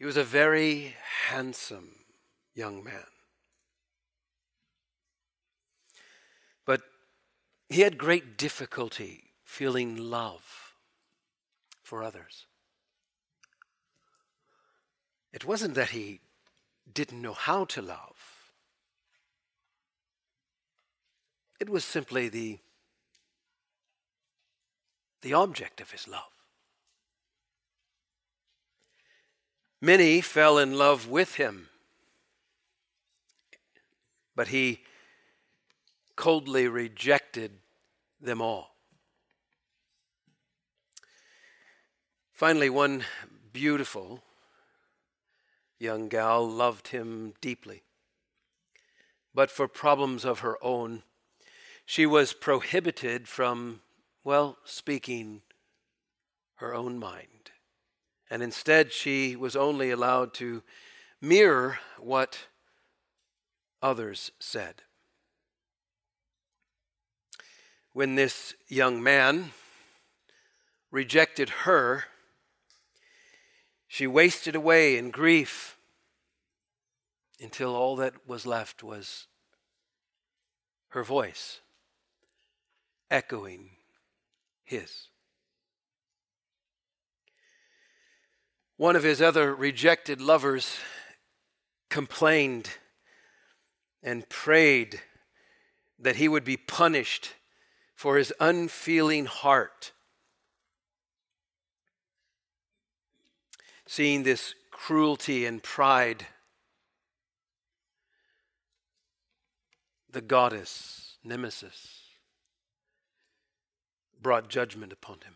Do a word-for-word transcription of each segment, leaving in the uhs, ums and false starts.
He was a very handsome young man. But he had great difficulty feeling love for others. It wasn't that he didn't know how to love. It was simply the, the object of his love. Many fell in love with him, but he coldly rejected them all. Finally, one beautiful young gal loved him deeply, but for problems of her own, she was prohibited from, well, speaking her own mind. And instead, she was only allowed to mirror what others said. When this young man rejected her, she wasted away in grief until all that was left was her voice echoing his. One of his other rejected lovers complained and prayed that he would be punished for his unfeeling heart. Seeing this cruelty and pride, the goddess, Nemesis, brought judgment upon him.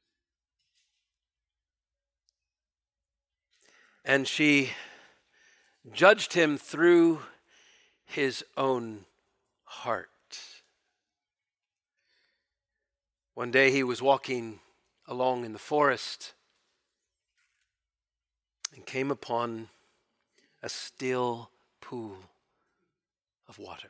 And she judged him through his own heart. One day he was walking along in the forest and came upon a still pool of water.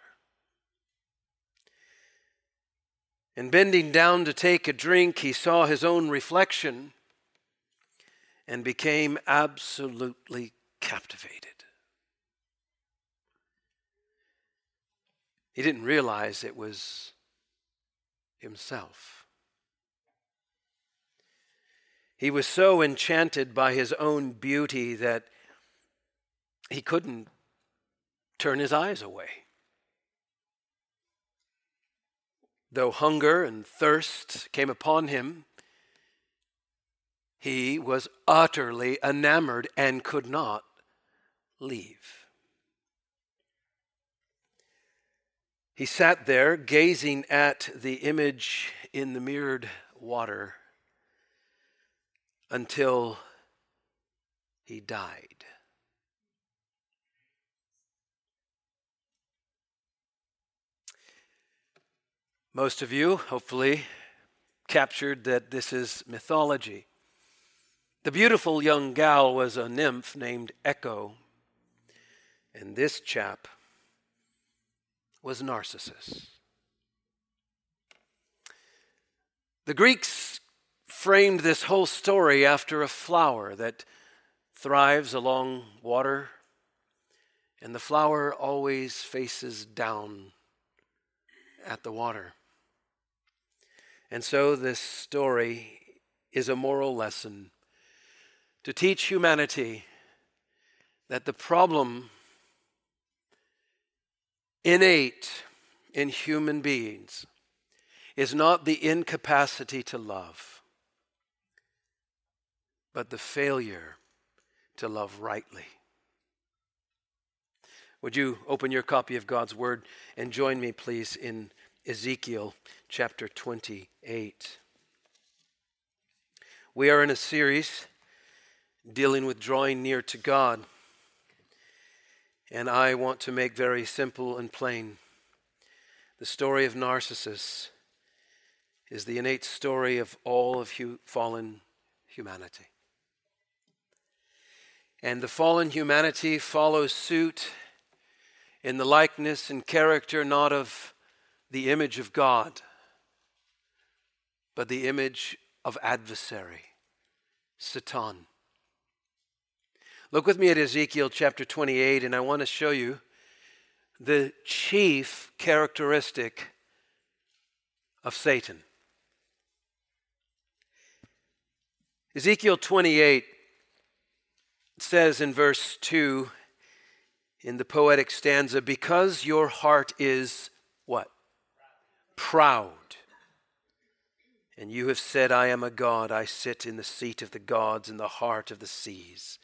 And bending down to take a drink, he saw his own reflection and became absolutely captivated. He didn't realize it was himself. He was so enchanted by his own beauty that he couldn't turn his eyes away. Though hunger and thirst came upon him, he was utterly enamored and could not leave. He sat there gazing at the image in the mirrored water until he died. Most of you, hopefully, captured that this is mythology. The beautiful young gal was a nymph named Echo, and this chap was Narcissus. The Greeks framed this whole story after a flower that thrives along water, and the flower always faces down at the water. And so this story is a moral lesson to teach humanity that the problem innate in human beings is not the incapacity to love, but the failure to love rightly. Would you open your copy of God's Word and join me, please, in Ezekiel chapter twenty-eight. We are in a series dealing with drawing near to God. And I want to make very simple and plain. The story of Narcissus is the innate story of all of hu- fallen humanity. And the fallen humanity follows suit in the likeness and character not of the image of God, but the image of adversary, Satan. Look with me at Ezekiel chapter twenty-eight, and I want to show you the chief characteristic of Satan. Ezekiel twenty-eight says in verse two, in the poetic stanza, because your heart is what? Proud. And you have said, I am a god, I sit in the seat of the gods in the heart of the seas.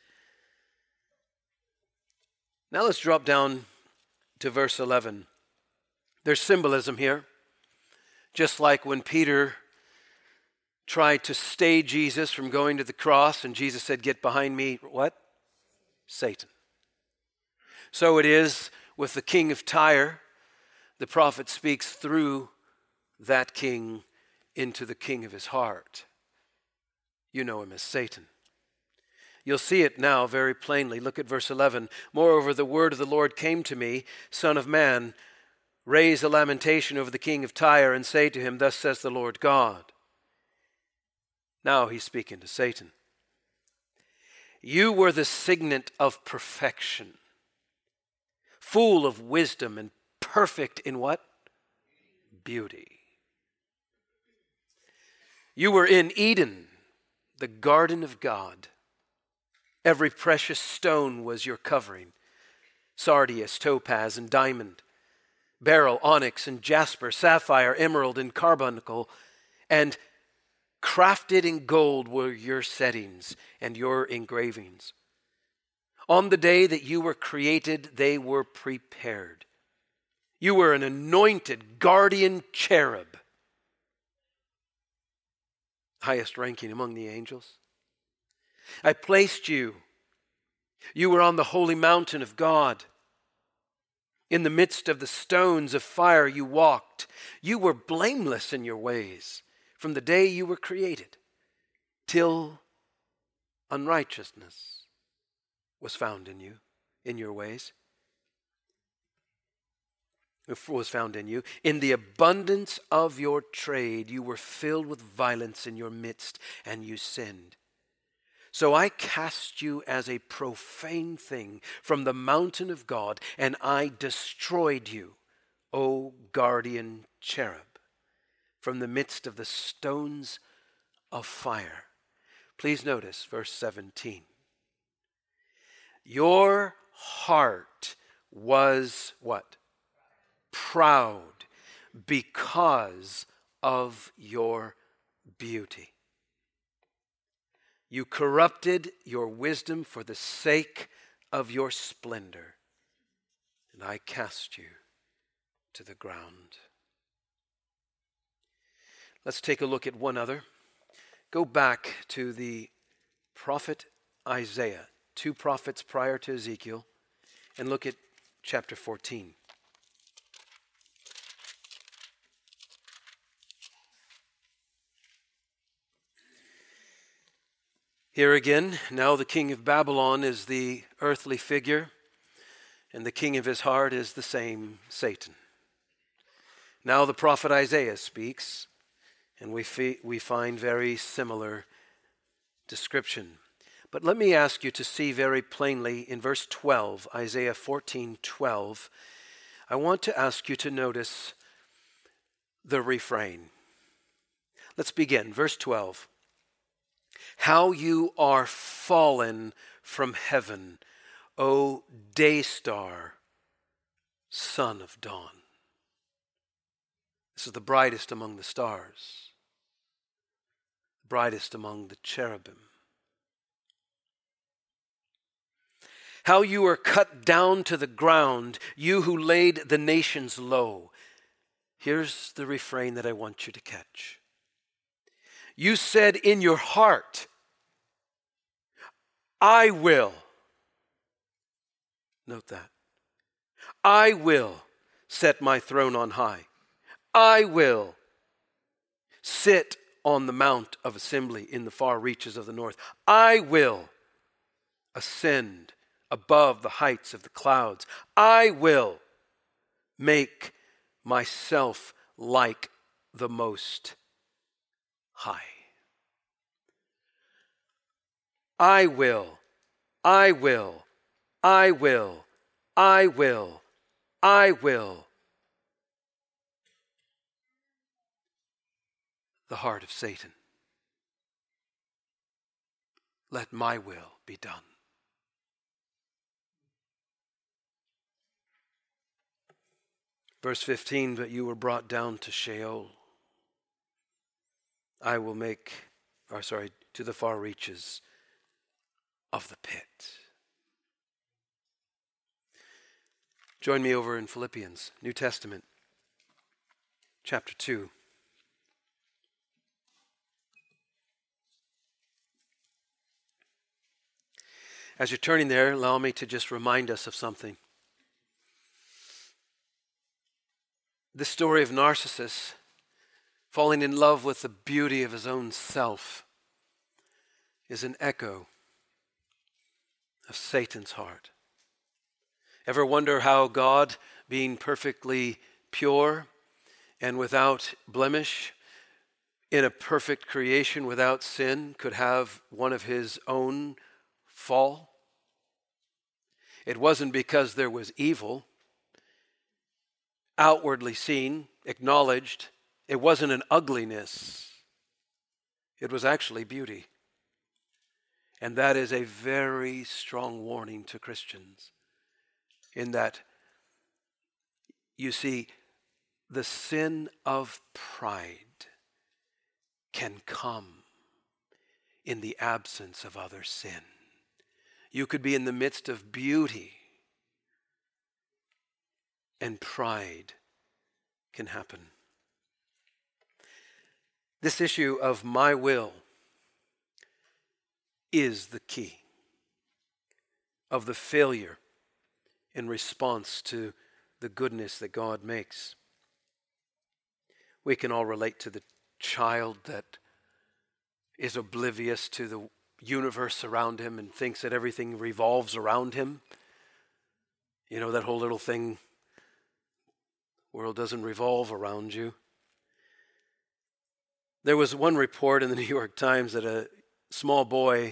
Now let's drop down to verse eleven. There's symbolism here. Just like when Peter tried to stay Jesus from going to the cross, and Jesus said, get behind me, what? Satan. So it is with the king of Tyre. The prophet speaks through that king into the king of his heart. You know him as Satan. You'll see it now very plainly. Look at verse eleven. Moreover, the word of the Lord came to me, Son of man, raise a lamentation over the king of Tyre and say to him, thus says the Lord God. Now he's speaking to Satan. You were the signet of perfection, full of wisdom and perfect in what? Beauty. You were in Eden, the garden of God. Every precious stone was your covering, sardius, topaz, and diamond, beryl, onyx, and jasper, sapphire, emerald, and carbuncle, and crafted in gold were your settings and your engravings. On the day that you were created, they were prepared. You were an anointed guardian cherub, highest ranking among the angels. I placed you. You were on the holy mountain of God. In the midst of the stones of fire you walked. You were blameless in your ways from the day you were created till unrighteousness was found in you, in your ways. Was found in you. In the abundance of your trade, you were filled with violence in your midst, and you sinned. So I cast you as a profane thing from the mountain of God, and I destroyed you, O guardian cherub, from the midst of the stones of fire. Please notice verse seventeen. Your heart was what? Proud because of your beauty. You corrupted your wisdom for the sake of your splendor, and I cast you to the ground. Let's take a look at one other. Go back to the prophet Isaiah, two prophets prior to Ezekiel, and look at chapter fourteen. Here again, now the king of Babylon is the earthly figure, and the king of his heart is the same Satan. Now the prophet Isaiah speaks, and we, fi- we find very similar description. But let me ask you to see very plainly in verse twelve, Isaiah fourteen twelve, I want to ask you to notice the refrain. Let's begin, verse twelve. How you are fallen from heaven, O day star, son of dawn. This is the brightest among the stars, brightest among the cherubim. How you are cut down to the ground, you who laid the nations low. Here's the refrain that I want you to catch. You said in your heart, I will. Note that. I will set my throne on high. I will sit on the mount of assembly in the far reaches of the north. I will ascend above the heights of the clouds. I will make myself like the Most High. I will I will, I will, I will, I will. The heart of Satan. Let my will be done. Verse fifteen, but you were brought down to Sheol. I will make, or sorry, to the far reaches of the pit. Join me over in Philippians, New Testament, chapter two. As you're turning there, allow me to just remind us of something. The story of Narcissus falling in love with the beauty of his own self is an echo of Satan's heart. Ever wonder how God, being perfectly pure and without blemish, in a perfect creation without sin, could have one of his own fall? It wasn't because there was evil, outwardly seen, acknowledged. It wasn't an ugliness. It was actually beauty. And that is a very strong warning to Christians. In that, you see, the sin of pride can come in the absence of other sin. You could be in the midst of beauty, and pride can happen. This issue of my will is the key of the failure in response to the goodness that God makes. We can all relate to the child that is oblivious to the universe around him and thinks that everything revolves around him. You know, that whole little thing, world doesn't revolve around you. There was one report in the New York Times that a small boy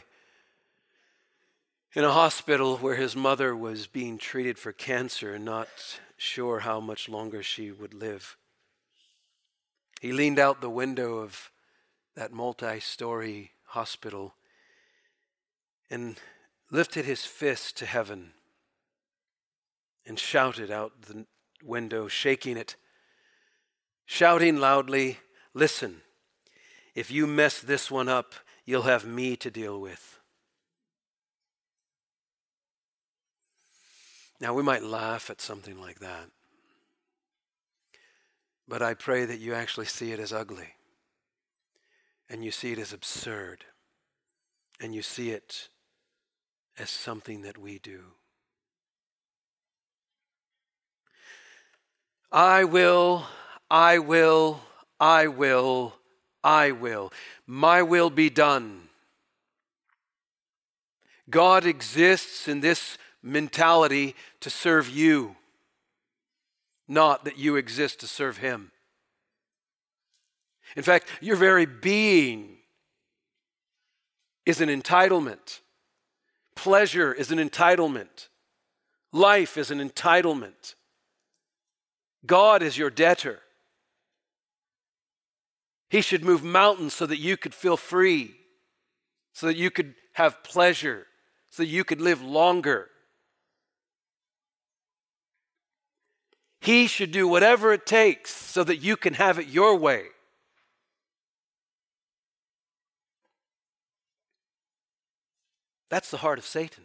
in a hospital where his mother was being treated for cancer and not sure how much longer she would live. He leaned out the window of that multi-story hospital and lifted his fist to heaven and shouted out the window, shaking it, shouting loudly, "Listen, if you mess this one up, you'll have me to deal with." Now, we might laugh at something like that, but I pray that you actually see it as ugly, and you see it as absurd, and you see it as something that we do. I will, I will, I will, I will. My will be done. God exists in this mentality to serve you, not that you exist to serve him. In fact, your very being is an entitlement. Pleasure is an entitlement. Life is an entitlement. God is your debtor. He should move mountains so that you could feel free, so that you could have pleasure, so that you could live longer. He should do whatever it takes so that you can have it your way. That's the heart of Satan.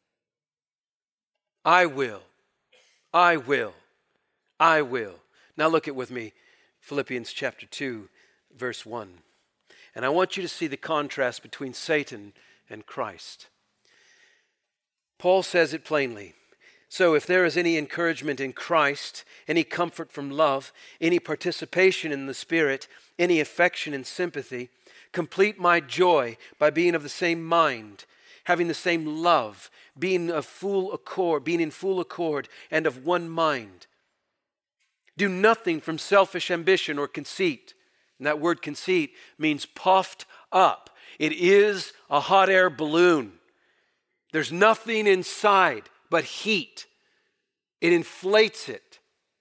I will, I will, I will. Now look at with me, Philippians chapter two, verse one. And I want you to see the contrast between Satan and Christ. Paul says it plainly. So if there is any encouragement in Christ, any comfort from love, any participation in the Spirit, any affection and sympathy, complete my joy by being of the same mind, having the same love, being of full accord, being in full accord and of one mind. Do nothing from selfish ambition or conceit. And that word conceit means puffed up. It is a hot air balloon There's nothing inside but heat. It inflates it.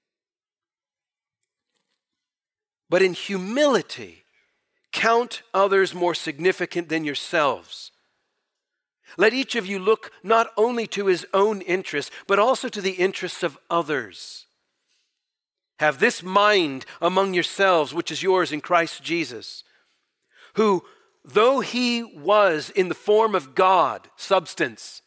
But in humility, count others more significant than yourselves. Let each of you look not only to his own interests, but also to the interests of others. Have this mind among yourselves, which is yours in Christ Jesus, who, though he was in the form of God, substance,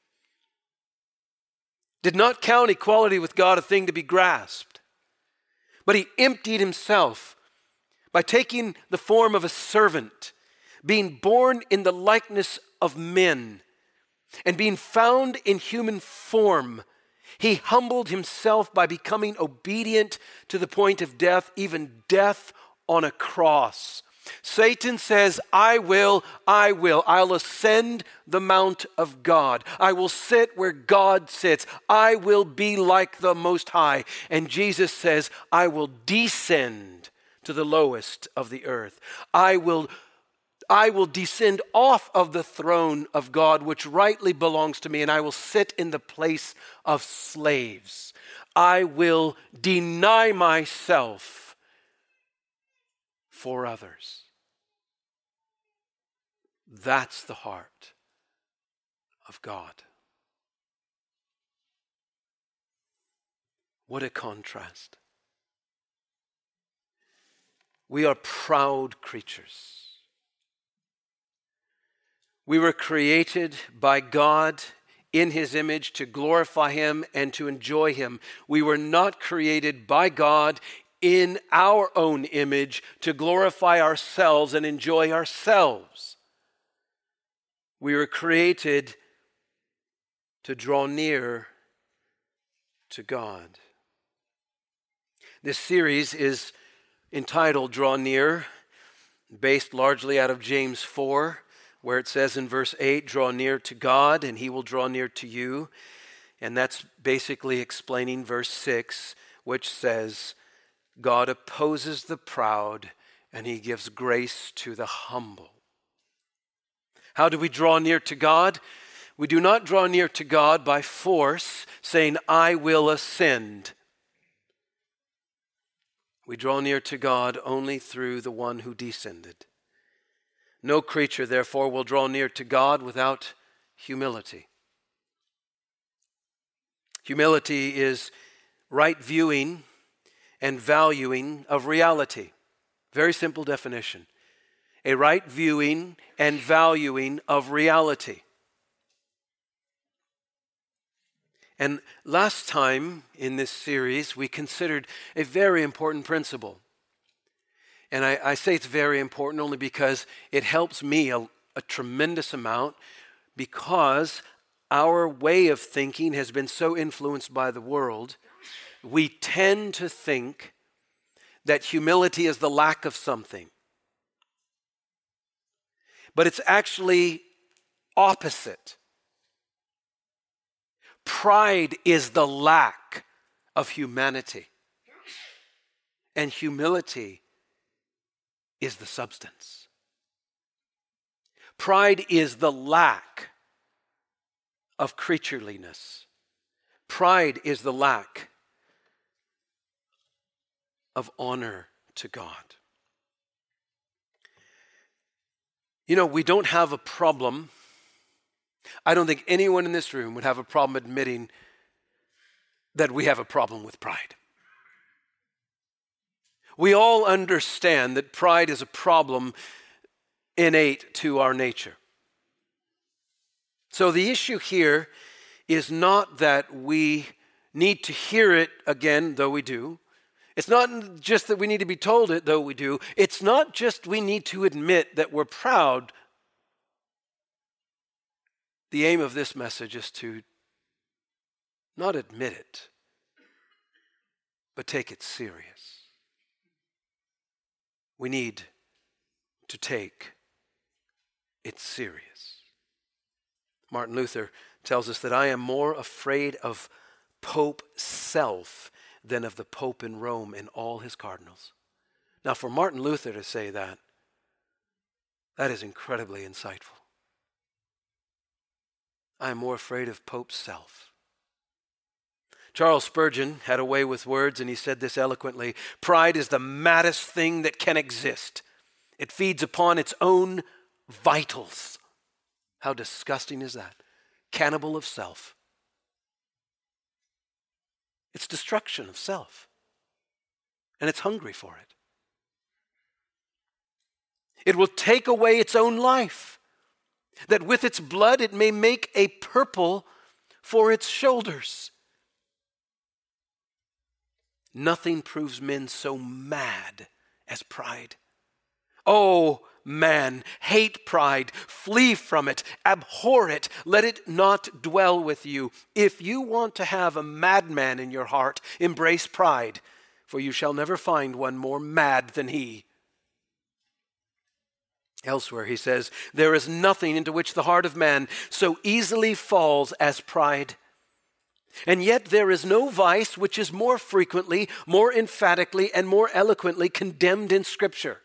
did not count equality with God a thing to be grasped, but he emptied himself by taking the form of a servant, being born in the likeness of men, and being found in human form. He humbled himself by becoming obedient to the point of death, even death on a cross. Satan says, I will, I will. I'll ascend the mount of God. I will sit where God sits. I will be like the Most High. And Jesus says, I will descend to the lowest of the earth. I will I will descend off of the throne of God, which rightly belongs to me, and I will sit in the place of slaves. I will deny myself for others. That's the heart of God. What a contrast. We are proud creatures. We were created by God in his image to glorify him and to enjoy him. We were not created by God in our own image to glorify ourselves and enjoy ourselves. We were created to draw near to God. This series is entitled Draw Near, based largely out of James four. Where it says in verse eight, draw near to God and he will draw near to you. And that's basically explaining verse six, which says, God opposes the proud and he gives grace to the humble. How do we draw near to God? We do not draw near to God by force, saying, I will ascend. We draw near to God only through the one who descended. No creature, therefore, will draw near to God without humility. Humility is right viewing and valuing of reality. Very simple definition. A right viewing and valuing of reality. And last time in this series, we considered a very important principle. And I, I say it's very important only because it helps me a, a tremendous amount, because our way of thinking has been so influenced by the world. We tend to think that humility is the lack of something. But it's actually opposite. Pride is the lack of humanity. And humility is the substance. Pride is the lack of creatureliness. Pride is the lack of honor to God. You know, we don't have a problem. I don't think anyone in this room would have a problem admitting that we have a problem with pride. We all understand that pride is a problem innate to our nature. So the issue here is not that we need to hear it again, though we do. It's not just that we need to be told it, though we do. It's not just we need to admit that we're proud. The aim of this message is to not admit it, but take it serious. We need to take it serious. Martin Luther tells us that I am more afraid of Pope self than of the Pope in Rome and all his cardinals. Now, for Martin Luther to say that, that is incredibly insightful. I am more afraid of Pope's self. Charles Spurgeon had a way with words, and he said this eloquently: pride is the maddest thing that can exist. It feeds upon its own vitals. How disgusting is that? Cannibal of self. It's destruction of self. And it's hungry for it. It will take away its own life, that with its blood it may make a purple for its shoulders. Nothing proves men so mad as pride. Oh, man, hate pride, flee from it, abhor it, let it not dwell with you. If you want to have a madman in your heart, embrace pride, for you shall never find one more mad than he. Elsewhere he says, there is nothing into which the heart of man so easily falls as pride. And yet there is no vice which is more frequently, more emphatically, and more eloquently condemned in Scripture.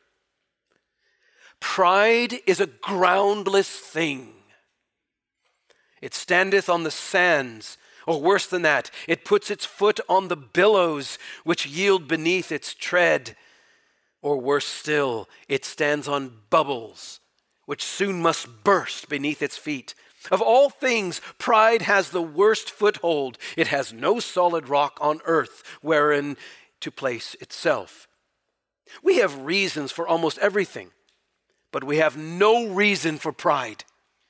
Pride is a groundless thing. It standeth on the sands, or worse than that, it puts its foot on the billows which yield beneath its tread. Or worse still, it stands on bubbles which soon must burst beneath its feet. Of all things, pride has the worst foothold. It has no solid rock on earth wherein to place itself. We have reasons for almost everything, but we have no reason for pride.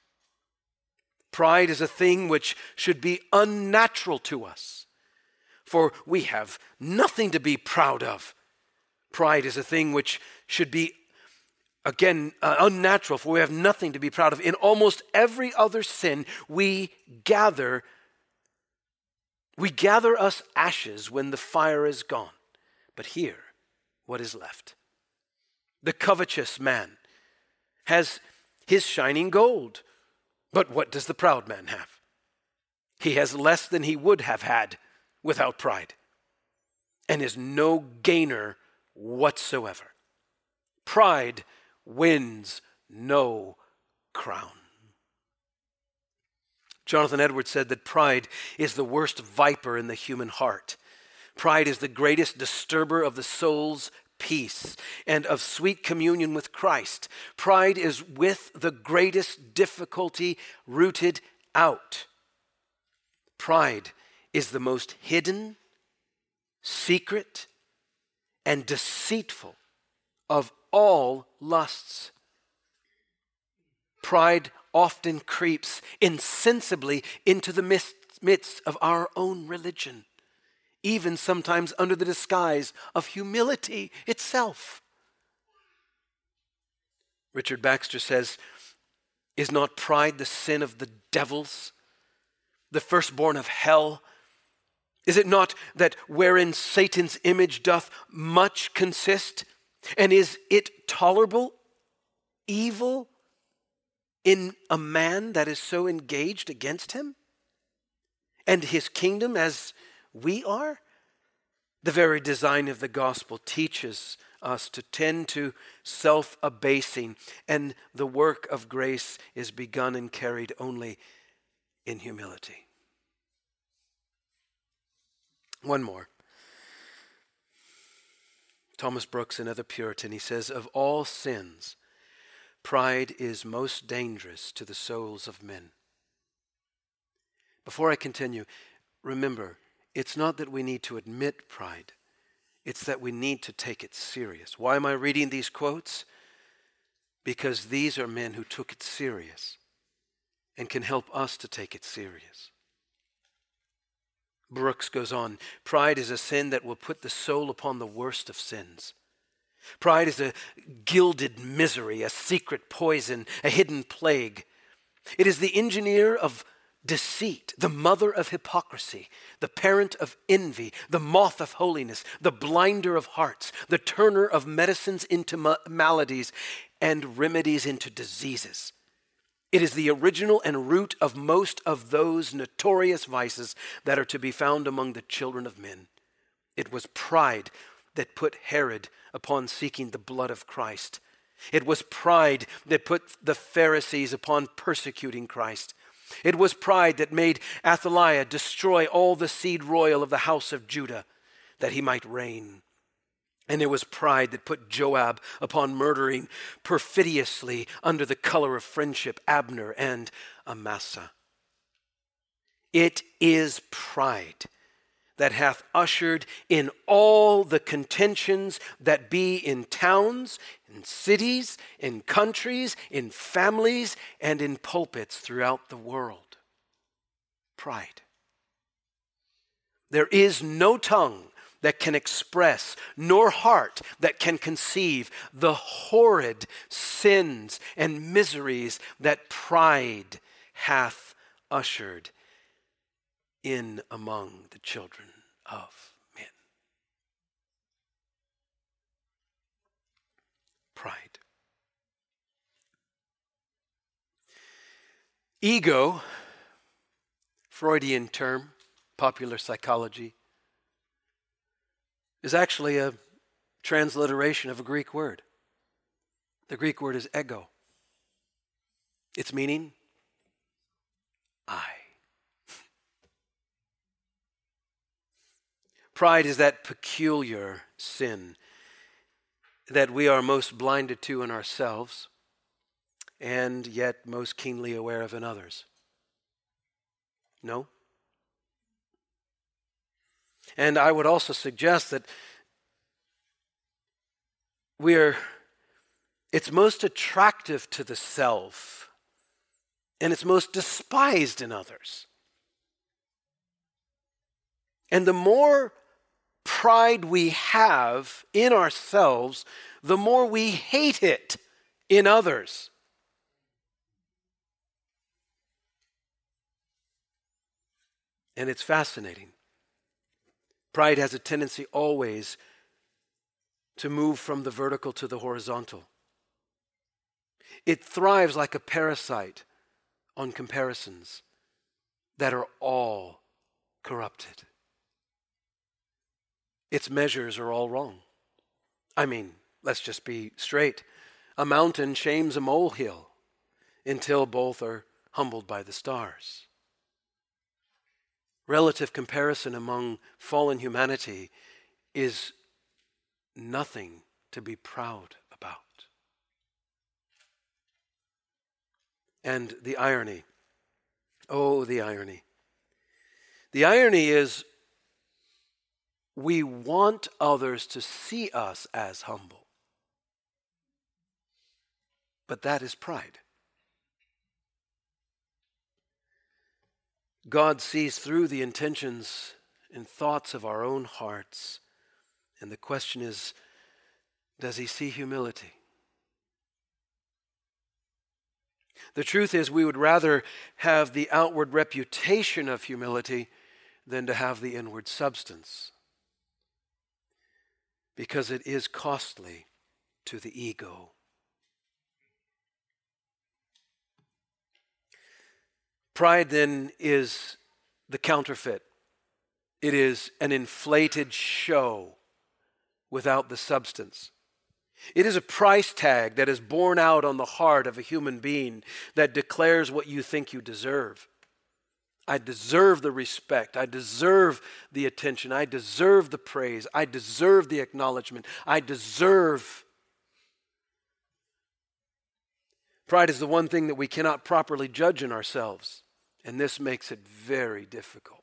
Pride is a thing which should be unnatural to us, for we have nothing to be proud of. Pride is a thing which should be, again, uh, unnatural, for we have nothing to be proud of. In almost every other sin, we gather, we gather us ashes when the fire is gone. But here, what is left? The covetous man has his shining gold. But what does the proud man have? He has less than he would have had without pride, and is no gainer whatsoever. Pride wins no crown. Jonathan Edwards said that pride is the worst viper in the human heart. Pride is the greatest disturber of the soul's peace and of sweet communion with Christ. Pride is with the greatest difficulty rooted out. Pride is the most hidden, secret, and deceitful of all lusts. Pride often creeps insensibly into the midst of our own religion, even sometimes under the disguise of humility itself. Richard Baxter says, is not pride the sin of the devils, the firstborn of hell? Is it not that wherein Satan's image doth much consist? And is it tolerable, evil, in a man that is so engaged against him and his kingdom as we are? The very design of the gospel teaches us to tend to self-abasing, and the work of grace is begun and carried only in humility. One more. Thomas Brooks, another Puritan, he says, of all sins, pride is most dangerous to the souls of men. Before I continue, remember, it's not that we need to admit pride. It's that we need to take it serious. Why am I reading these quotes? Because these are men who took it serious and can help us to take it serious. Brooks goes on, pride is a sin that will put the soul upon the worst of sins. Pride is a gilded misery, a secret poison, a hidden plague. It is the engineer of deceit, the mother of hypocrisy, the parent of envy, the moth of holiness, the blinder of hearts, the turner of medicines into ma- maladies and remedies into diseases. It is the original and root of most of those notorious vices that are to be found among the children of men. It was pride that put Herod upon seeking the blood of Christ. It was pride that put the Pharisees upon persecuting Christ. It was pride that made Athaliah destroy all the seed royal of the house of Judah, that he might reign. And it was pride that put Joab upon murdering perfidiously under the color of friendship Abner and Amasa. It is pride that hath ushered in all the contentions that be in towns, in cities, in countries, in families, and in pulpits throughout the world. Pride. There is no tongue that can express, nor heart that can conceive the horrid sins and miseries that pride hath ushered in among the children of men. Pride. Ego, Freudian term, popular psychology, is actually a transliteration of a Greek word. The Greek word is ego. Its meaning, I. Pride is that peculiar sin that we are most blinded to in ourselves and yet most keenly aware of in others. No? And I would also suggest that we are, it's most attractive to the self and it's most despised in others. And the more pride we have in ourselves, the more we hate it in others. And it's fascinating. Pride has a tendency always to move from the vertical to the horizontal. It thrives like a parasite on comparisons that are all corrupted. Its measures are all wrong. I mean, let's just be straight. A mountain shames a molehill until both are humbled by the stars. Relative comparison among fallen humanity is nothing to be proud about. And the irony, oh, the irony. The irony is we want others to see us as humble. But that is pride. God sees through the intentions and thoughts of our own hearts. And the question is, does he see humility? The truth is, we would rather have the outward reputation of humility than to have the inward substance, because it is costly to the ego. Pride then is the counterfeit. It is an inflated show without the substance. It is a price tag that is borne out on the heart of a human being that declares what you think you deserve. I deserve the respect. I deserve the attention. I deserve the praise. I deserve the acknowledgement. I deserve. Pride is the one thing that we cannot properly judge in ourselves. And this makes it very difficult.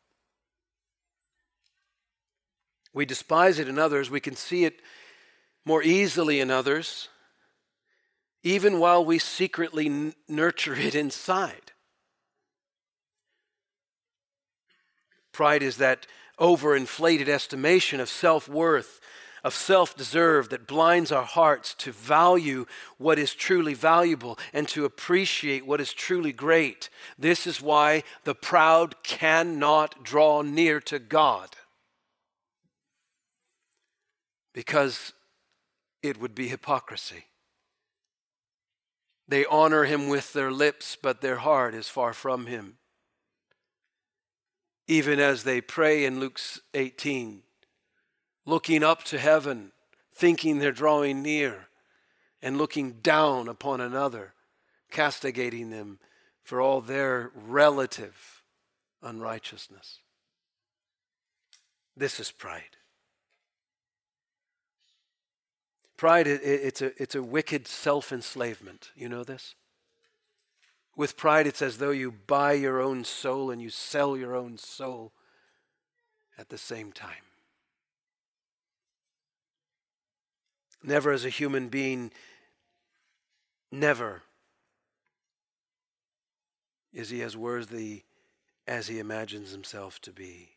We despise it in others. We can see it more easily in others, even while we secretly n- nurture it inside. Pride is that overinflated estimation of self-worth, of self-deserve that blinds our hearts to value what is truly valuable and to appreciate what is truly great. This is why the proud cannot draw near to God, because it would be hypocrisy. They honor him with their lips, but their heart is far from him. Even as they pray in Luke eighteen, looking up to heaven, thinking they're drawing near, and looking down upon another, castigating them for all their relative unrighteousness. This is pride. Pride, it, it's a, it's a wicked self-enslavement. You know this? With pride, it's as though you buy your own soul and you sell your own soul at the same time. Never as a human being, never is he as worthy as he imagines himself to be.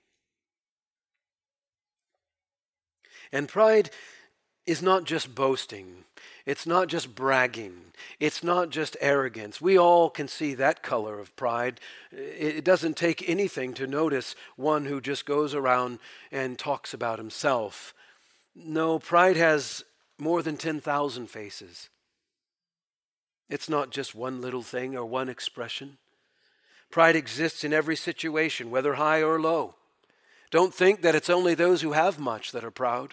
And pride is not just boasting. It's not just bragging. It's not just arrogance. We all can see that color of pride. It doesn't take anything to notice one who just goes around and talks about himself. No, pride has more than ten thousand faces. It's not just one little thing or one expression. Pride exists in every situation, whether high or low. Don't think that it's only those who have much that are proud.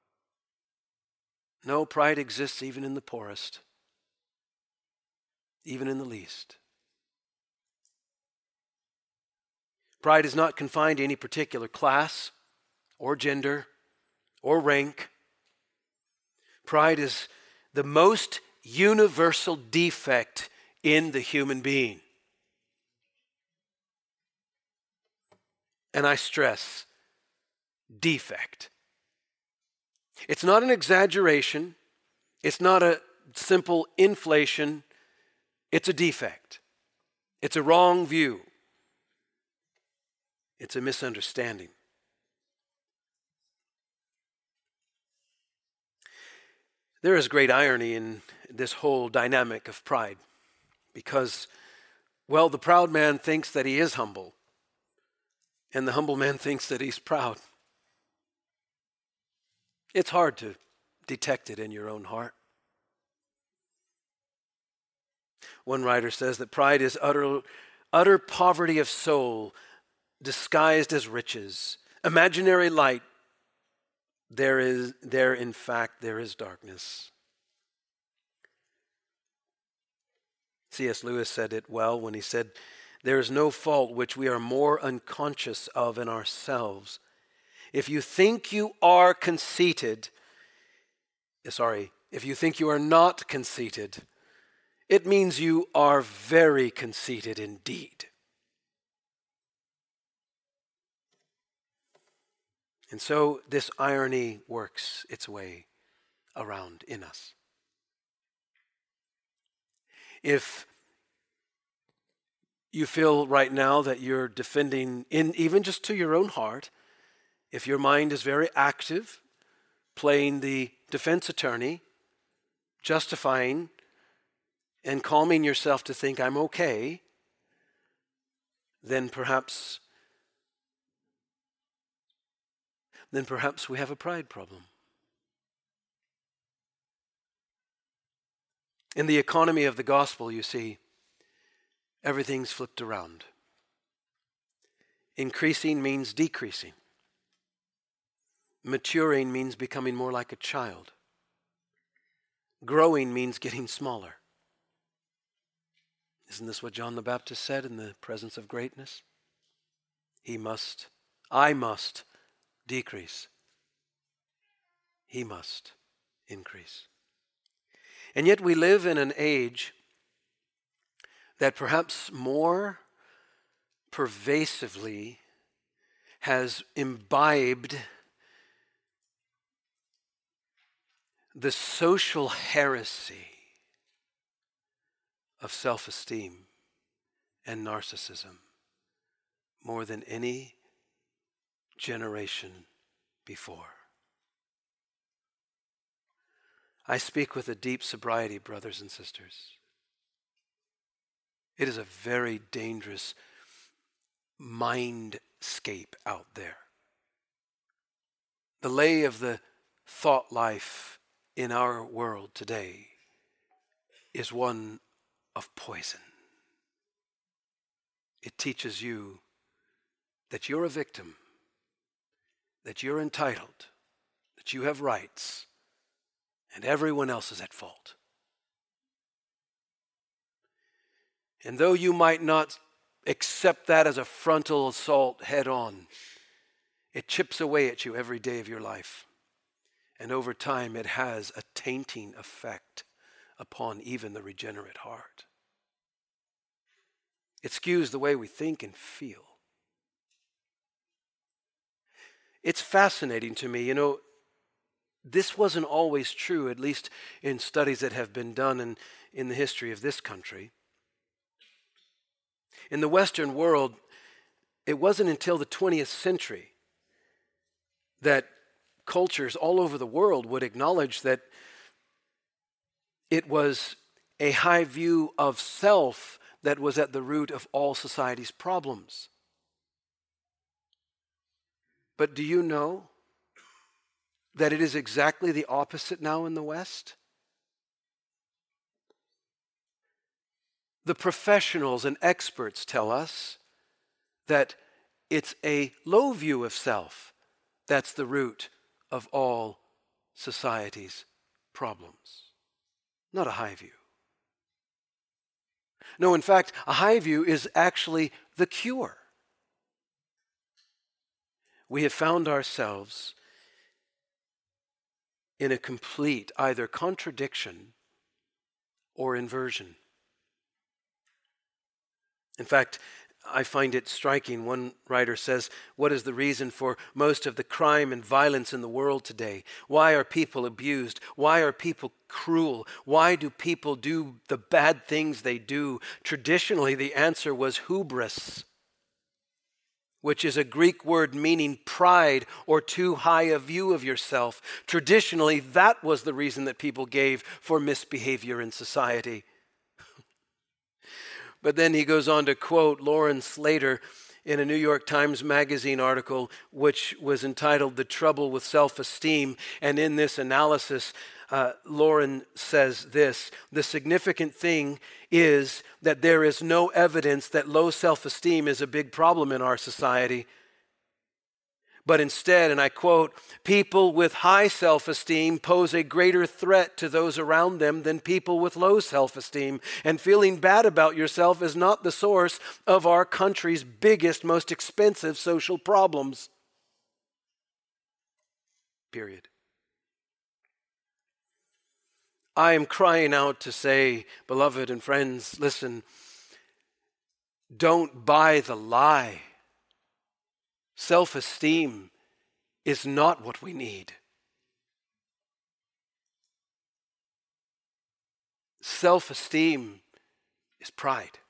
No, pride exists even in the poorest, even in the least. Pride is not confined to any particular class or gender or rank. Pride is the most universal defect in the human being. And I stress, defect. It's not an exaggeration. It's not a simple inflation. It's a defect. It's a wrong view. It's a misunderstanding. There is great irony in this whole dynamic of pride because, well, the proud man thinks that he is humble, and the humble man thinks that he's proud. It's hard to detect it in your own heart. One writer says that pride is utter, utter poverty of soul disguised as riches, imaginary light. There is, there in fact, there is darkness. C S Lewis said it well when he said, "There is no fault which we are more unconscious of in ourselves. If you think you are conceited, sorry, if you think you are not conceited, it means you are very conceited indeed." And so this irony works its way around in us. If you feel right now that you're defending, in even just to your own heart, if your mind is very active, playing the defense attorney, justifying and calming yourself to think I'm okay, then perhaps then perhaps we have a pride problem. In the economy of the gospel, you see, everything's flipped around. Increasing means decreasing. Maturing means becoming more like a child. Growing means getting smaller. Isn't this what John the Baptist said in the presence of greatness? He must, I must decrease. He must increase. And yet we live in an age that perhaps more pervasively has imbibed the social heresy of self-esteem and narcissism more than any generation before. I speak with a deep sobriety, brothers and sisters. It is a very dangerous mindscape out there. The lay of the thought life in our world today is one of poison. It teaches you that you're a victim, that you're entitled, that you have rights, and everyone else is at fault. And though you might not accept that as a frontal assault head on, it chips away at you every day of your life. And over time, it has a tainting effect upon even the regenerate heart. It skews the way we think and feel. It's fascinating to me, you know, this wasn't always true, at least in studies that have been done in, in the history of this country. In the Western world, it wasn't until the twentieth century that cultures all over the world would acknowledge that it was a high view of self that was at the root of all society's problems. But do you know that it is exactly the opposite now in the West? The professionals and experts tell us that it's a low view of self that's the root of all society's problems, not a high view. No, in fact, a high view is actually the cure. We have found ourselves in a complete either contradiction or inversion. In fact, I find it striking. One writer says, what is the reason for most of the crime and violence in the world today? Why are people abused? Why are people cruel? Why do people do the bad things they do? Traditionally, the answer was hubris, which is a Greek word meaning pride or too high a view of yourself. Traditionally, that was the reason that people gave for misbehavior in society. But then he goes on to quote Lauren Slater in a New York Times Magazine article, which was entitled "The Trouble with Self-Esteem." And in this analysis, uh, Lauren says this: the significant thing is that there is no evidence that low self-esteem is a big problem in our society. But instead, and I quote, people with high self-esteem pose a greater threat to those around them than people with low self-esteem. And feeling bad about yourself is not the source of our country's biggest, most expensive social problems. Period. I am crying out to say, beloved and friends, listen, don't buy the lie. Self-esteem is not what we need. Self-esteem is pride.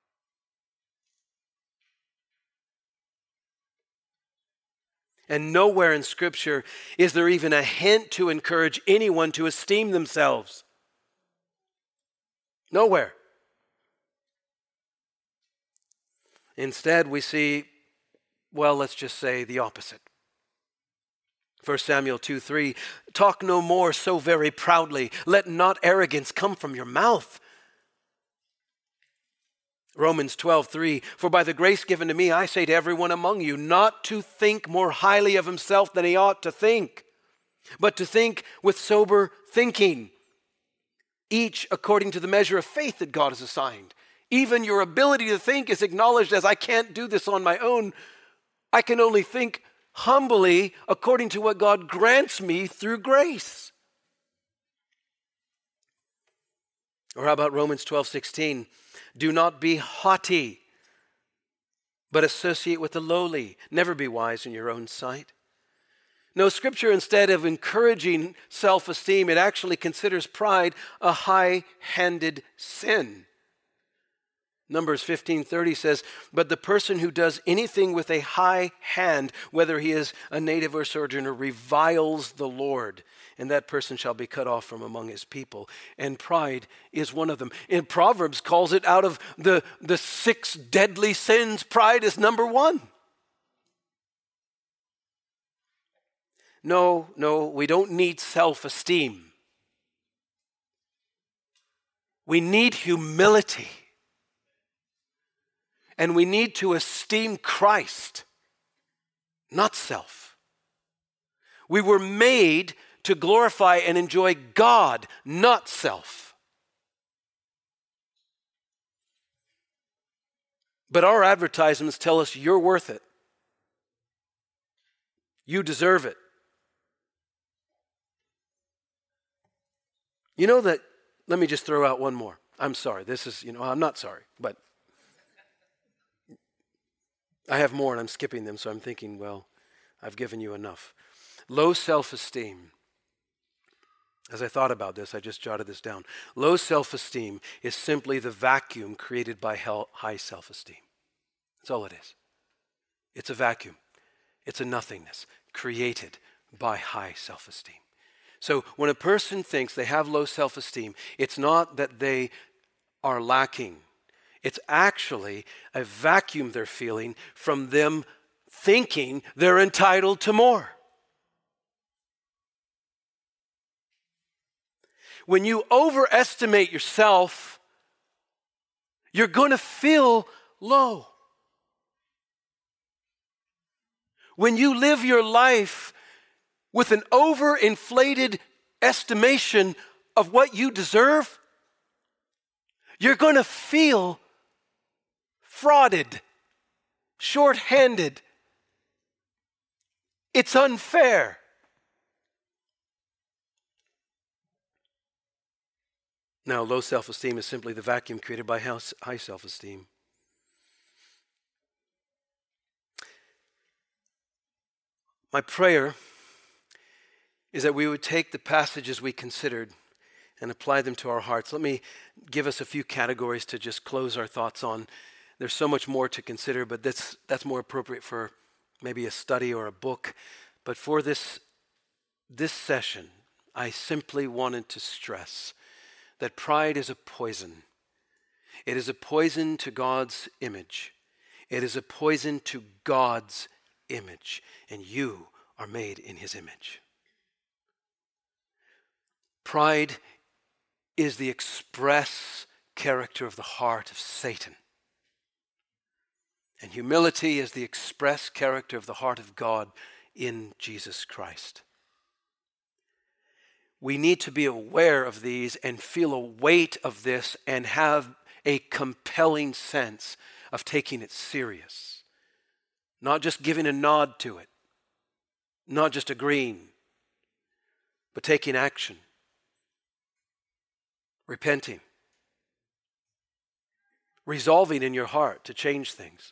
And nowhere in Scripture is there even a hint to encourage anyone to esteem themselves. Nowhere. Instead, we see, well, let's just say the opposite. First Samuel two three, talk no more so very proudly. Let not arrogance come from your mouth. Romans twelve three, for by the grace given to me, I say to everyone among you, not to think more highly of himself than he ought to think, but to think with sober thinking, each according to the measure of faith that God has assigned. Even your ability to think is acknowledged as I can't do this on my own. I can only think humbly according to what God grants me through grace. Or how about Romans twelve sixteen? Do not be haughty, but associate with the lowly. Never be wise in your own sight. No, Scripture, instead of encouraging self-esteem, it actually considers pride a high-handed sin. Numbers fifteen thirty says, but the person who does anything with a high hand, whether he is a native or sojourner, reviles the Lord, and that person shall be cut off from among his people. And pride is one of them. In Proverbs calls it out of the, the six deadly sins, pride is number one. No, no, we don't need self-esteem. We need humility. And we need to esteem Christ, not self. We were made to glorify and enjoy God, not self. But our advertisements tell us you're worth it. You deserve it. You know that, let me just throw out one more. I'm sorry. This is, you know, I'm not sorry, but I have more and I'm skipping them, so I'm thinking, well, I've given you enough. Low self-esteem. As I thought about this, I just jotted this down. Low self-esteem is simply the vacuum created by high self-esteem. That's all it is. It's a vacuum. It's a nothingness created by high self-esteem. So when a person thinks they have low self-esteem, it's not that they are lacking. It's actually a vacuum they're feeling from them thinking they're entitled to more. When you overestimate yourself, you're going to feel low. When you live your life with an overinflated estimation of what you deserve, you're going to feel frauded, short-handed. It's unfair. Now, low self-esteem is simply the vacuum created by high self-esteem. My prayer is that we would take the passages we considered and apply them to our hearts. Let me give us a few categories to just close our thoughts on. There's so much more to consider, but that's, that's more appropriate for maybe a study or a book. But for this, this session, I simply wanted to stress that pride is a poison. It is a poison to God's image. It is a poison to God's image. And you are made in his image. Pride is the express character of the heart of Satan. And humility is the express character of the heart of God in Jesus Christ. We need to be aware of these and feel a weight of this and have a compelling sense of taking it serious. Not just giving a nod to it, not just agreeing, but taking action, repenting, resolving in your heart to change things.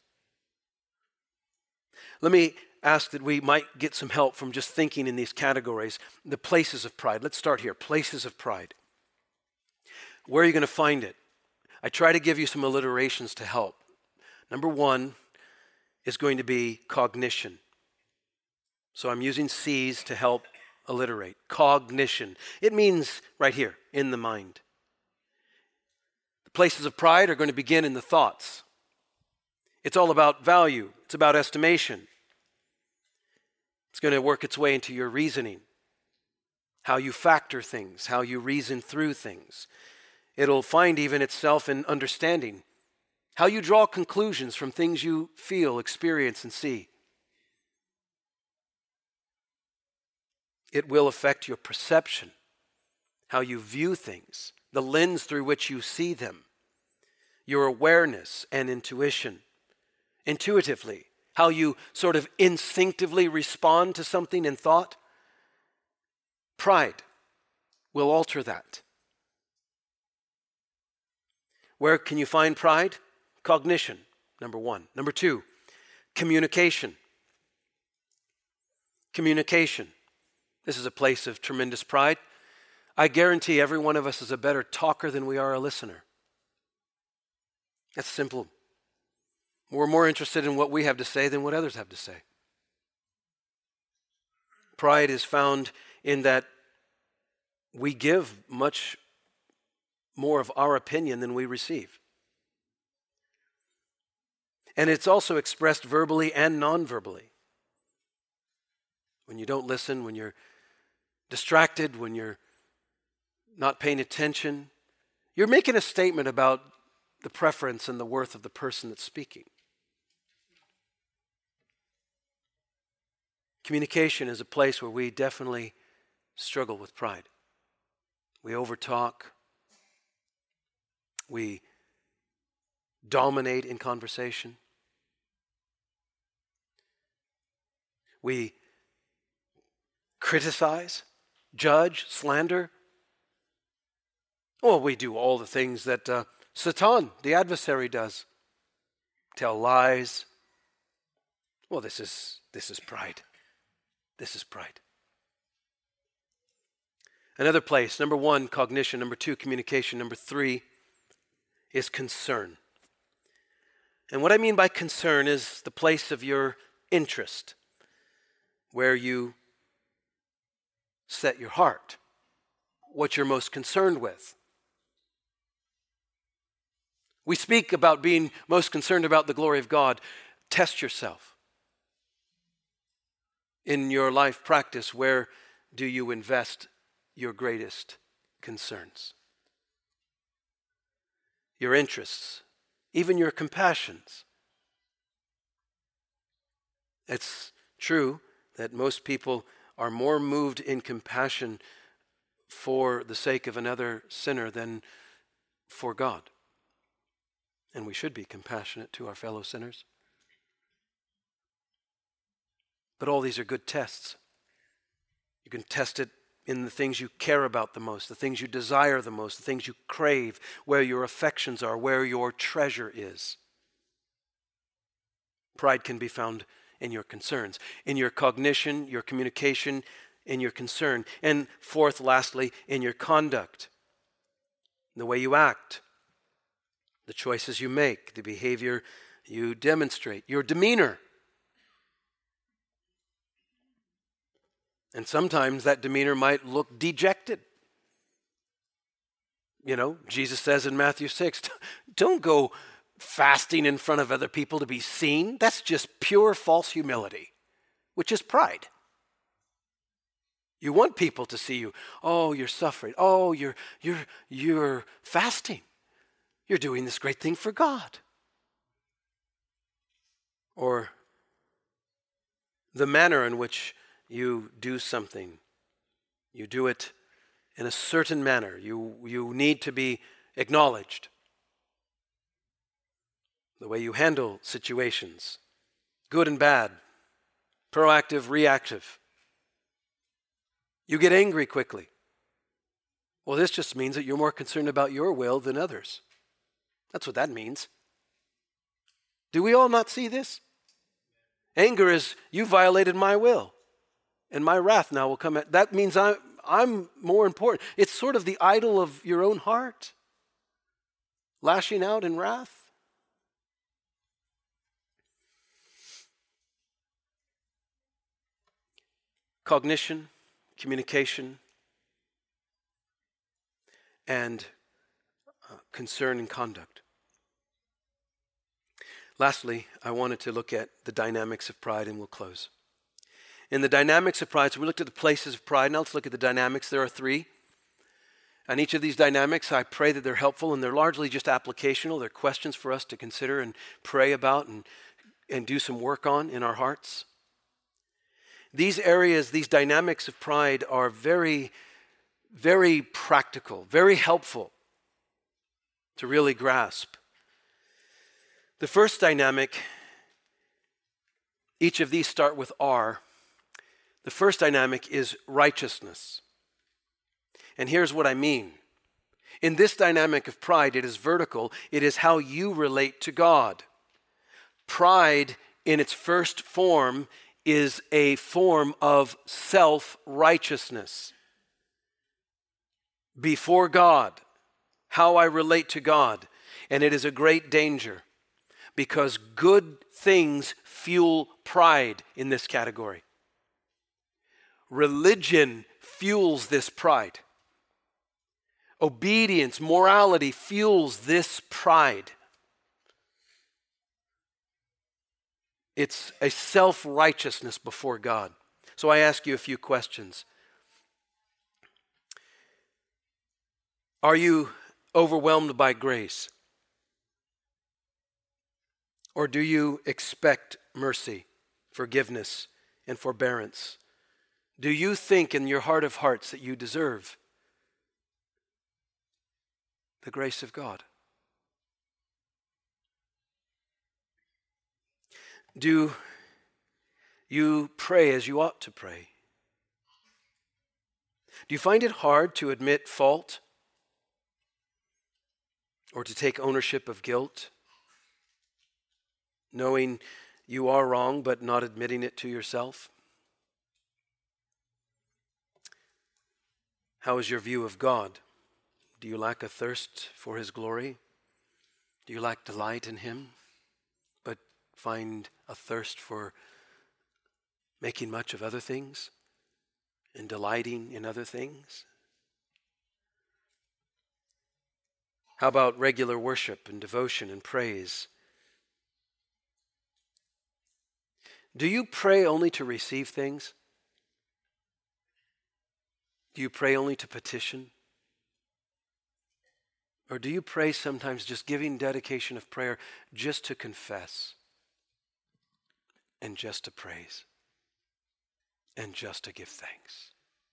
Let me ask that we might get some help from just thinking in these categories. The places of pride. Let's start here. Places of pride. Where are you going to find it? I try to give you some alliterations to help. Number one is going to be cognition. So I'm using C's to help alliterate. Cognition. It means right here, in the mind. The places of pride are going to begin in the thoughts. It's all about value. It's about estimation. It's going to work its way into your reasoning, how you factor things, how you reason through things. It'll find even itself in understanding, how you draw conclusions from things you feel, experience, and see. It will affect your perception, how you view things, the lens through which you see them, your awareness and intuition, intuitively. How you sort of instinctively respond to something in thought. Pride will alter that. Where can you find pride? Cognition, number one. Number two, communication. Communication. This is a place of tremendous pride. I guarantee every one of us is a better talker than we are a listener. That's simple. We're more interested in what we have to say than what others have to say. Pride is found in that we give much more of our opinion than we receive. And it's also expressed verbally and non-verbally. When you don't listen, when you're distracted, when you're not paying attention, you're making a statement about the preference and the worth of the person that's speaking. Communication is a place where we definitely struggle with pride. We overtalk. We dominate in conversation. We criticize, judge, slander. Well, we do all the things that uh, Satan, the adversary, does. Tell lies. Well, this is this is pride. This is pride. Another place, number one, cognition. Number two, communication. Number three is concern. And what I mean by concern is the place of your interest, where you set your heart, what you're most concerned with. We speak about being most concerned about the glory of God. Test yourself. In your life practice, where do you invest your greatest concerns? Your interests, even your compassions. It's true that most people are more moved in compassion for the sake of another sinner than for God. And we should be compassionate to our fellow sinners. But all these are good tests. You can test it in the things you care about the most, the things you desire the most, the things you crave, where your affections are, where your treasure is. Pride can be found in your concerns, in your cognition, your communication, in your concern. And fourth, lastly, in your conduct, the way you act, the choices you make, the behavior you demonstrate, your demeanor. And sometimes that demeanor might look dejected. You know, Jesus says in Matthew six, don't go fasting in front of other people to be seen. That's just pure false humility, which is pride. You want people to see you. Oh, you're suffering. Oh, you're you're you're fasting. You're doing this great thing for God. Or the manner in which you do something. You do it in a certain manner. You, you need to be acknowledged. The way you handle situations, good and bad, proactive, reactive. You get angry quickly. Well, this just means that you're more concerned about your will than others. That's what that means. Do we all not see this? Anger is, you violated my will, and my wrath now will come at. That means I'm, I'm more important. It's sort of the idol of your own heart, lashing out in wrath. Cognition, communication, and uh, concern and conduct. Lastly, I wanted to look at the dynamics of pride, and we'll close. In the dynamics of pride, so we looked at the places of pride. Now let's look at the dynamics. There are three. And each of these dynamics, I pray that they're helpful, and they're largely just applicational. They're questions for us to consider and pray about and, and do some work on in our hearts. These areas, these dynamics of pride are very, very practical, very helpful to really grasp. The first dynamic, each of these start with R. The first dynamic is righteousness. And here's what I mean. In this dynamic of pride, it is vertical. It is how you relate to God. Pride, in its first form, is a form of self-righteousness. Before God, how I relate to God. And it is a great danger, because good things fuel pride in this category. Religion fuels this pride. Obedience, morality fuels this pride. It's a self-righteousness before God. So I ask you a few questions. Are you overwhelmed by grace? Or do you expect mercy, forgiveness, and forbearance? Do you think in your heart of hearts that you deserve the grace of God? Do you pray as you ought to pray? Do you find it hard to admit fault or to take ownership of guilt, knowing you are wrong but not admitting it to yourself? How is your view of God? Do you lack a thirst for His glory? Do you lack delight in Him, but find a thirst for making much of other things and delighting in other things? How about regular worship and devotion and praise? Do you pray only to receive things? Do you pray only to petition? Or do you pray sometimes just giving dedication of prayer just to confess and just to praise and just to give thanks?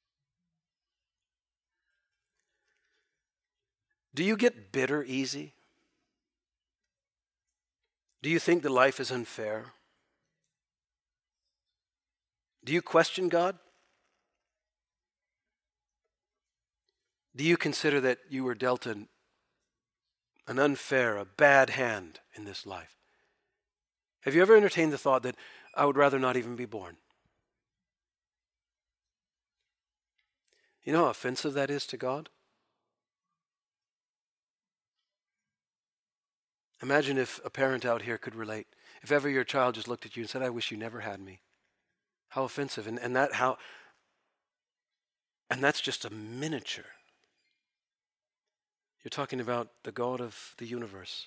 Do you get bitter easy? Do you think that life is unfair? Do you question God? Do you consider that you were dealt an, an unfair, a bad hand in this life? Have you ever entertained the thought that I would rather not even be born? You know how offensive that is to God? Imagine if a parent out here could relate. If ever your child just looked at you and said, I wish you never had me. How offensive. And, and that how and that's just a miniature. You're talking about the God of the universe.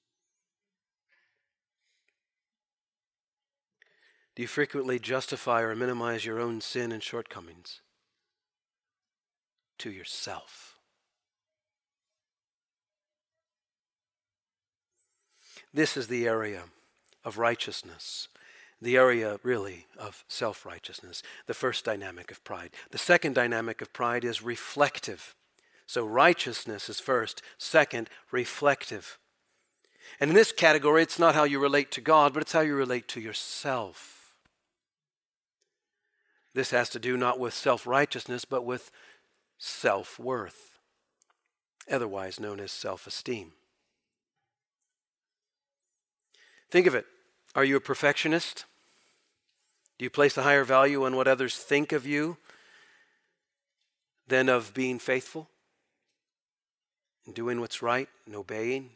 Do you frequently justify or minimize your own sin and shortcomings to yourself? This is the area of righteousness, the area really of self-righteousness, the first dynamic of pride. The second dynamic of pride is reflective. So righteousness is first. Second, reflective. And in this category, it's not how you relate to God, but it's how you relate to yourself. This has to do not with self-righteousness, but with self-worth, otherwise known as self-esteem. Think of it. Are you a perfectionist? Do you place a higher value on what others think of you than of being faithful and doing what's right and obeying?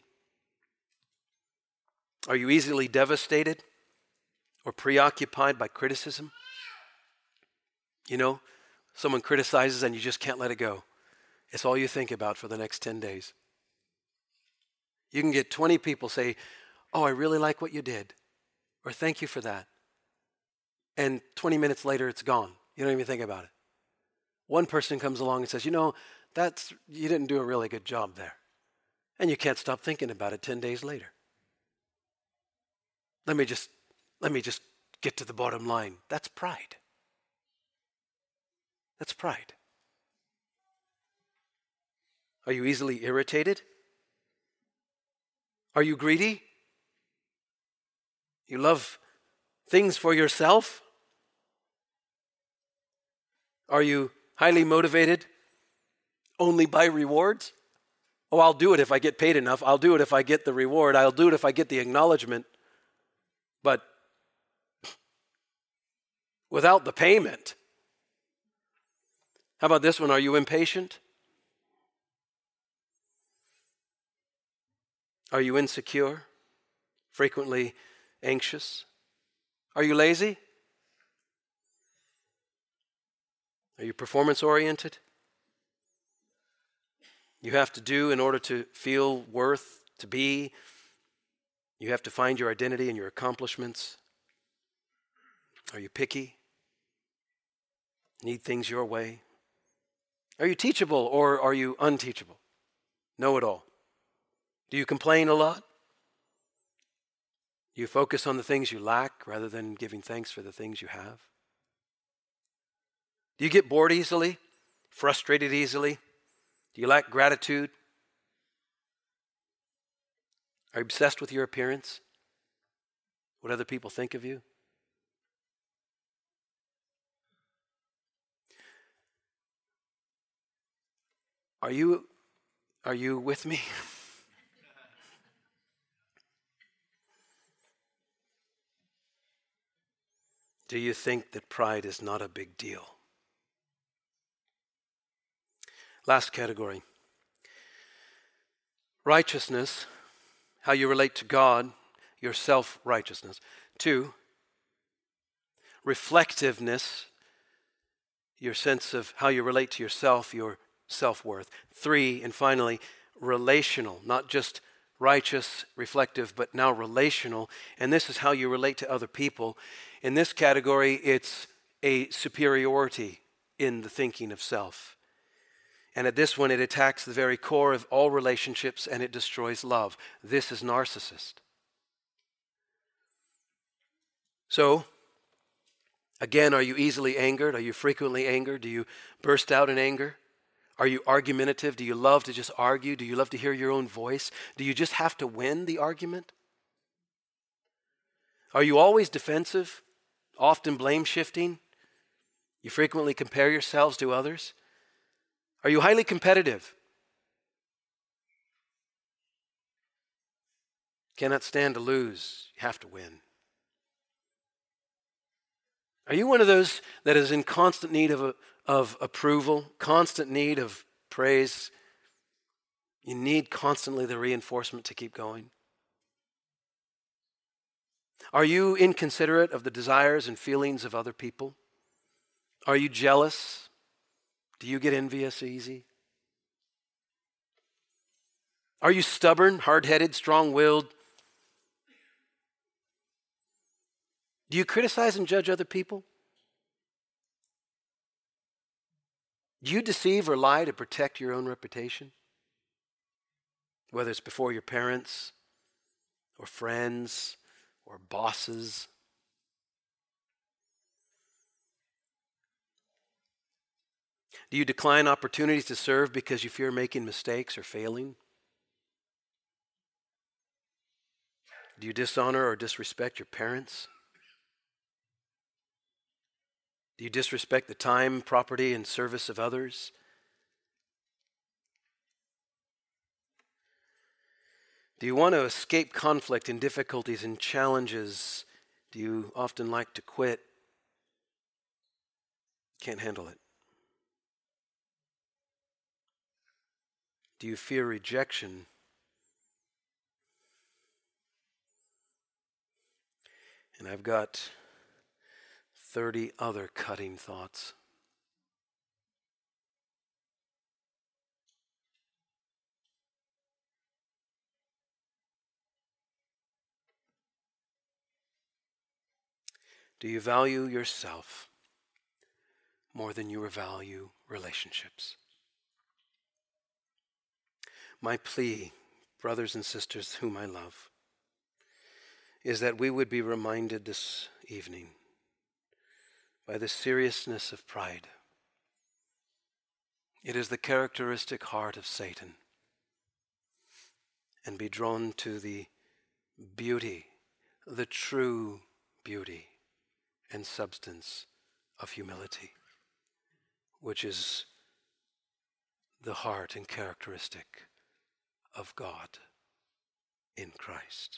Are you easily devastated or preoccupied by criticism? You know, someone criticizes and you just can't let it go. It's all you think about for the next ten days. You can get twenty people say, oh, I really like what you did, or thank you for that. And twenty minutes later, it's gone. You don't even think about it. One person comes along and says, you know, that's you didn't do a really good job there. And you can't stop thinking about it ten days later. Let me just, let me just get to the bottom line. That's pride. That's pride. Are you easily irritated? Are you greedy? You love things for yourself? Are you highly motivated only by rewards? Oh, I'll do it if I get paid enough. I'll do it if I get the reward. I'll do it if I get the acknowledgement. But without the payment. How about this one? Are you impatient? Are you insecure? Frequently anxious? Are you lazy? Are you performance-oriented? You have to do in order to feel worth, to be. You have to find your identity in your accomplishments. Are you picky? Need things your way? Are you teachable or are you unteachable? Know-it-all. Do you complain a lot? Do you focus on the things you lack rather than giving thanks for the things you have? Do you get bored easily? Frustrated easily? Do you lack gratitude? Are you obsessed with your appearance? what other people think of you? Are you, are you with me? Do you think that pride is not a big deal? Last category. Righteousness, how you relate to God, your self-righteousness. Two, reflectiveness, your sense of how you relate to yourself, your self-worth. Three, and finally, relational, not just righteous, reflective, but now relational. And this is how you relate to other people. In this category, it's a superiority in the thinking of self. And at this one, it attacks the very core of all relationships and it destroys love. This is narcissist. So, again, are you easily angered? Are you frequently angered? Do you burst out in anger? Are you argumentative? Do you love to just argue? Do you love to hear your own voice? Do you just have to win the argument? Are you always defensive? Often blame shifting? You frequently compare yourselves to others? Are you highly competitive? Cannot stand to lose. You have to win. Are you one of those that is in constant need of, a, of approval, constant need of praise? You need constantly the reinforcement to keep going. Are you inconsiderate of the desires and feelings of other people? Are you jealous? Do you get envious easy? Are you stubborn, hard-headed, strong-willed? Do you criticize and judge other people? Do you deceive or lie to protect your own reputation? Whether it's before your parents or friends or bosses. Do you decline opportunities to serve because you fear making mistakes or failing? Do you dishonor or disrespect your parents? Do you disrespect the time, property, and service of others? Do you want to escape conflict and difficulties and challenges? Do you often like to quit? Can't handle it. Do you fear rejection? And I've got thirty other cutting thoughts. Do you value yourself more than you value relationships? My plea, brothers and sisters whom I love, is that we would be reminded this evening by the seriousness of pride. It is the characteristic heart of Satan, and be drawn to the beauty, the true beauty and substance of humility, which is the heart and characteristic of God in Christ.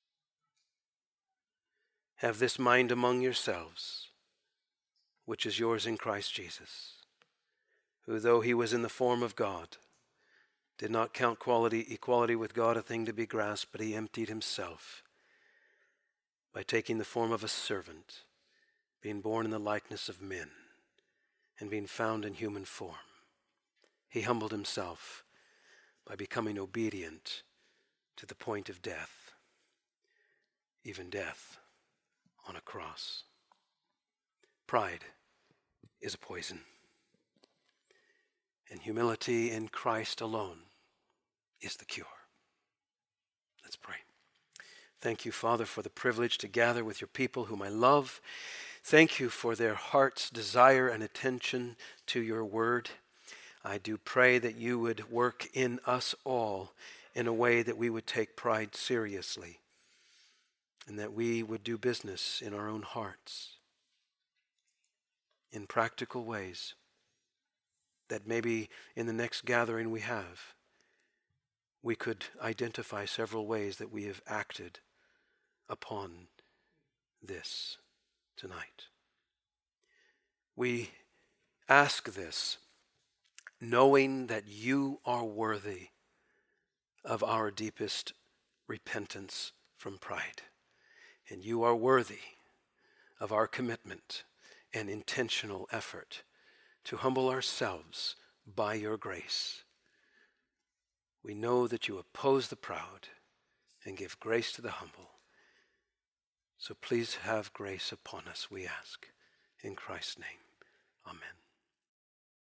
Have this mind among yourselves, which is yours in Christ Jesus, who, though he was in the form of God, did not count quality, equality with God a thing to be grasped, but he emptied himself by taking the form of a servant, being born in the likeness of men, and being found in human form. He humbled himself by becoming obedient to the point of death, even death on a cross. Pride is a poison, and humility in Christ alone is the cure. Let's pray. Thank you, Father, for the privilege to gather with your people whom I love. Thank you for their heart's desire and attention to your word. I do pray that you would work in us all in a way that we would take pride seriously and that we would do business in our own hearts in practical ways, that maybe in the next gathering we have, we could identify several ways that we have acted upon this tonight. We ask this knowing that you are worthy of our deepest repentance from pride, and you are worthy of our commitment and intentional effort to humble ourselves by your grace. We know that you oppose the proud and give grace to the humble. So please have grace upon us, we ask. In Christ's name, amen.